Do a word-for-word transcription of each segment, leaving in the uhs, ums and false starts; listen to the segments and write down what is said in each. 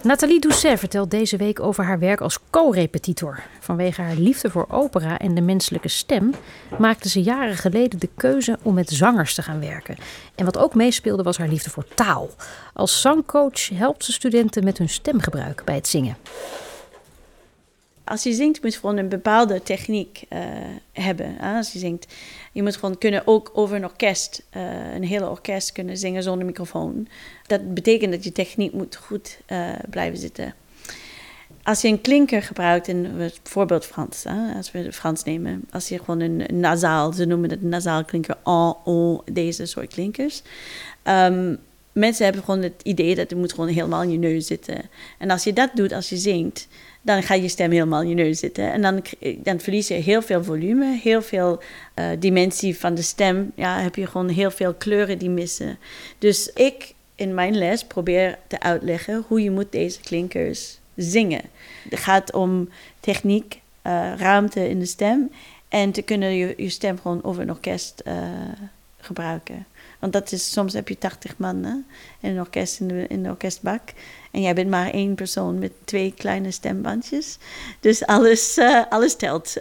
Nathalie Doucet vertelt deze week over haar werk als co-repetitor. Vanwege haar liefde voor opera en de menselijke stem maakte ze jaren geleden de keuze om met zangers te gaan werken. En wat ook meespeelde was haar liefde voor taal. Als zangcoach helpt ze studenten met hun stemgebruik bij het zingen. Als je zingt, moet je gewoon een bepaalde techniek uh, hebben. Hè? Als je zingt, je moet gewoon kunnen ook over een orkest, uh, een hele orkest kunnen zingen zonder microfoon. Dat betekent dat je techniek moet goed uh, blijven zitten. Als je een klinker gebruikt, in bijvoorbeeld Frans, hè? Als we Frans nemen, als je gewoon een, een nasaal, ze noemen het een nasaal klinker, en, on, deze soort klinkers. Um, mensen hebben gewoon het idee dat het moet gewoon helemaal in je neus zitten. En als je dat doet, als je zingt, dan gaat je stem helemaal in je neus zitten. En dan, dan verlies je heel veel volume, heel veel uh, dimensie van de stem. Ja, heb je gewoon heel veel kleuren die missen. Dus ik in mijn les probeer te uitleggen hoe je moet deze klinkers zingen. Het gaat om techniek, uh, ruimte in de stem en te kunnen je, je stem gewoon over een orkest uh, gebruiken. Want dat is, soms heb je tachtig man hè, in een orkest, in de, in de orkestbak. En jij bent maar één persoon met twee kleine stembandjes. Dus alles, uh, alles telt.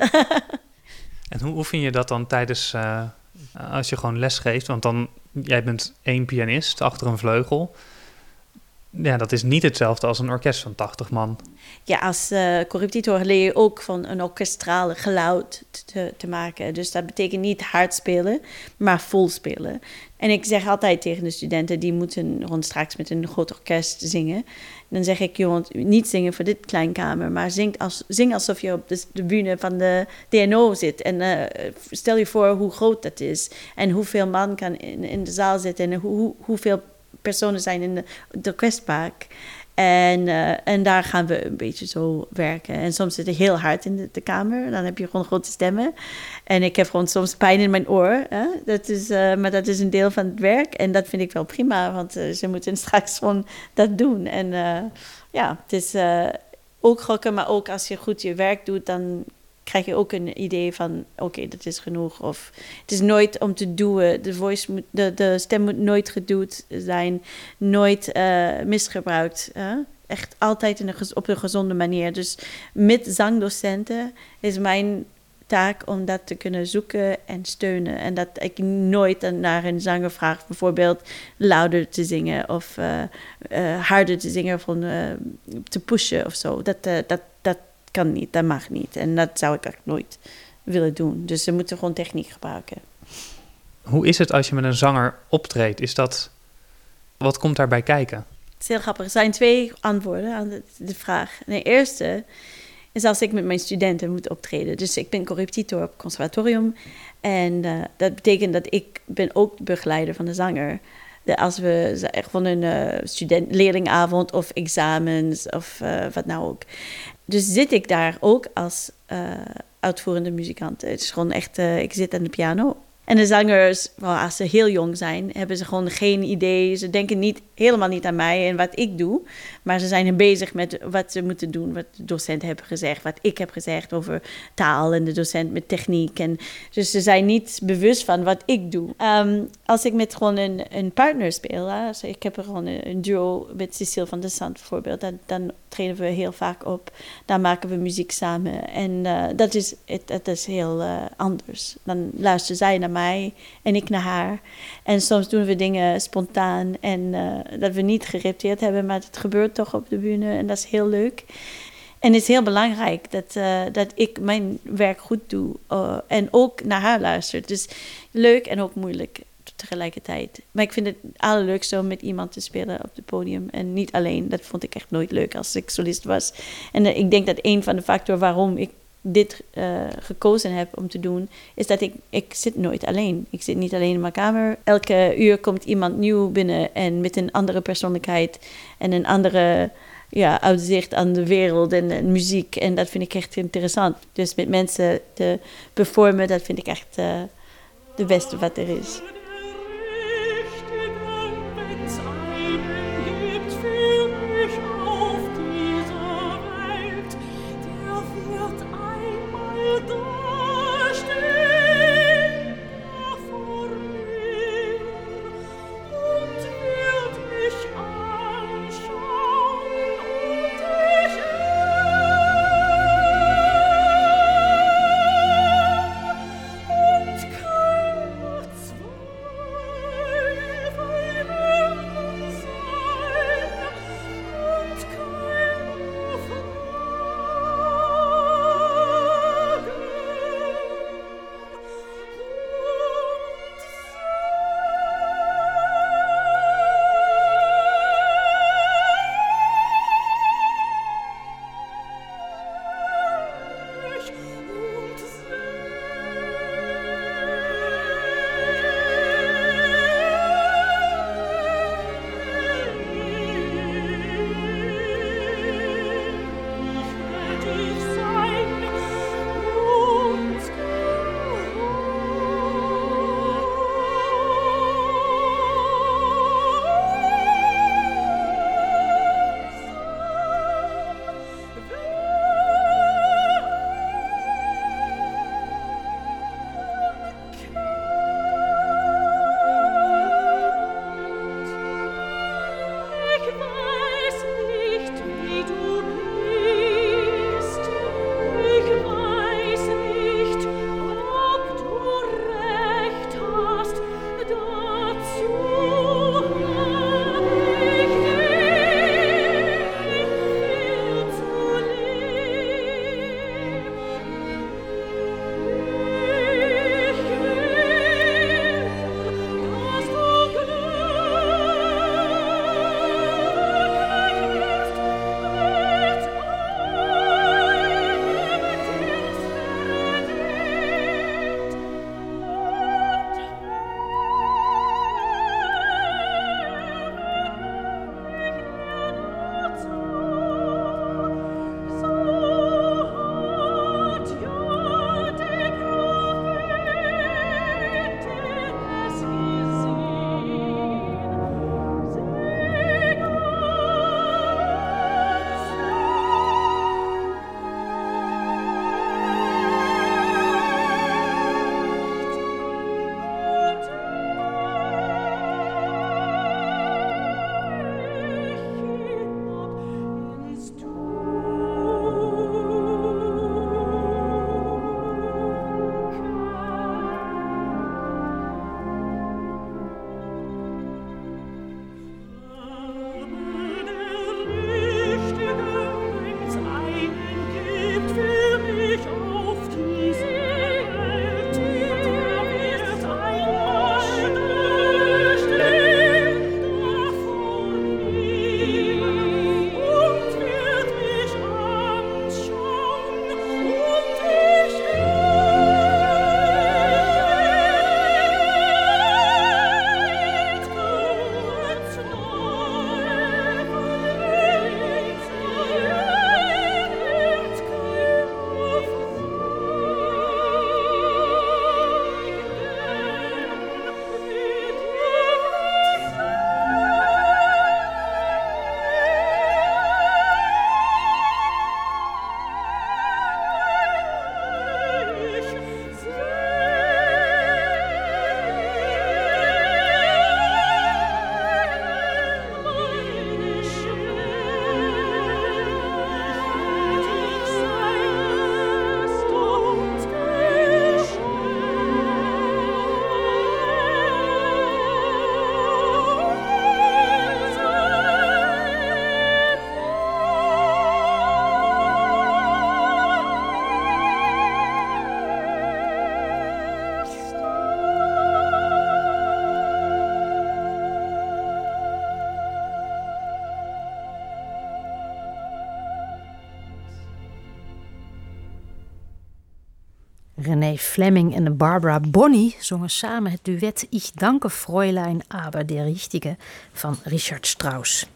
En hoe oefen je dat dan tijdens, uh, als je gewoon les geeft? Want dan, jij bent één pianist achter een vleugel. Ja, dat is niet hetzelfde als een orkest van tachtig man. Ja, als uh, co-repetitor leer je ook van een orkestrale geluid te, te maken. Dus dat betekent niet hard spelen, maar vol spelen. En ik zeg altijd tegen de studenten, die moeten gewoon straks met een groot orkest zingen. Dan zeg ik, je moet niet zingen voor dit kleinkamer, maar zing, als, zing alsof je op de, de bühne van de D N O zit. En uh, stel je voor hoe groot dat is en hoeveel man kan in, in de zaal zitten en hoe, hoe, hoeveel personen zijn in de, de orkestbak. En, uh, en daar gaan we een beetje zo werken. En soms zit ik heel hard in de, de kamer. Dan heb je gewoon grote stemmen. En ik heb gewoon soms pijn in mijn oor. Hè? Dat is, uh, maar dat is een deel van het werk. En dat vind ik wel prima. Want uh, ze moeten straks gewoon dat doen. En uh, ja, het is uh, ook gokken. Maar ook als je goed je werk doet, dan krijg je ook een idee van, oké, okay, dat is genoeg. Of het is nooit om te duwen. De, voice moet, de, de stem moet nooit geduwd zijn. Nooit uh, misgebruikt. Hè? Echt altijd in een, op een gezonde manier. Dus met zangdocenten is mijn taak om dat te kunnen zoeken en steunen. En dat ik nooit naar een zanger vraag bijvoorbeeld louder te zingen of uh, uh, harder te zingen of uh, te pushen of zo. Dat, uh, dat, dat kan niet, dat mag niet. En dat zou ik echt nooit willen doen. Dus ze moeten gewoon techniek gebruiken. Hoe is het als je met een zanger optreedt? Is dat, wat komt daarbij kijken? Het is heel grappig. Er zijn twee antwoorden aan de, de vraag. De eerste is als ik met mijn studenten moet optreden. Dus ik ben co-repetitor op het conservatorium. En uh, dat betekent dat ik ben ook de begeleider van de zanger. De, als we gewoon een uh, student-leerlingavond of examens of uh, wat nou ook. Dus zit ik daar ook als uh, uitvoerende muzikant. Het is gewoon echt, uh, ik zit aan de piano. En de zangers, well, als ze heel jong zijn, hebben ze gewoon geen idee. Ze denken niet, helemaal niet aan mij en wat ik doe. Maar ze zijn bezig met wat ze moeten doen, wat de docent hebben gezegd. Wat ik heb gezegd over taal en de docent met techniek. En dus ze zijn niet bewust van wat ik doe. Um, als ik met gewoon een, een partner speel, hè, dus ik heb er gewoon een, een duo met Cecile van der Sant bijvoorbeeld. Dan, dan treden we heel vaak op. Dan maken we muziek samen. En uh, dat, is, het, dat is heel uh, anders. Dan luistert zij naar mij en ik naar haar. En soms doen we dingen spontaan en uh, dat we niet gerepeteerd hebben, maar het gebeurt toch op de bühne en dat is heel leuk. En het is heel belangrijk dat, uh, dat ik mijn werk goed doe uh, en ook naar haar luister. Dus leuk en ook moeilijk tegelijkertijd. Maar ik vind het allerleukste om met iemand te spelen op het podium en niet alleen. Dat vond ik echt nooit leuk als ik solist was. En uh, ik denk dat een van de factoren waarom ik dit uh, gekozen heb om te doen, is dat ik, ik zit nooit alleen. Ik zit niet alleen in mijn kamer. Elke uur komt iemand nieuw binnen en met een andere persoonlijkheid en een andere ja, uitzicht aan de wereld en, en muziek. En dat vind ik echt interessant. Dus met mensen te performen, dat vind ik echt uh, de beste wat er is. René Fleming en Barbara Bonney zongen samen het duet Ich danke Fräulein, aber der Richtige van Richard Strauss.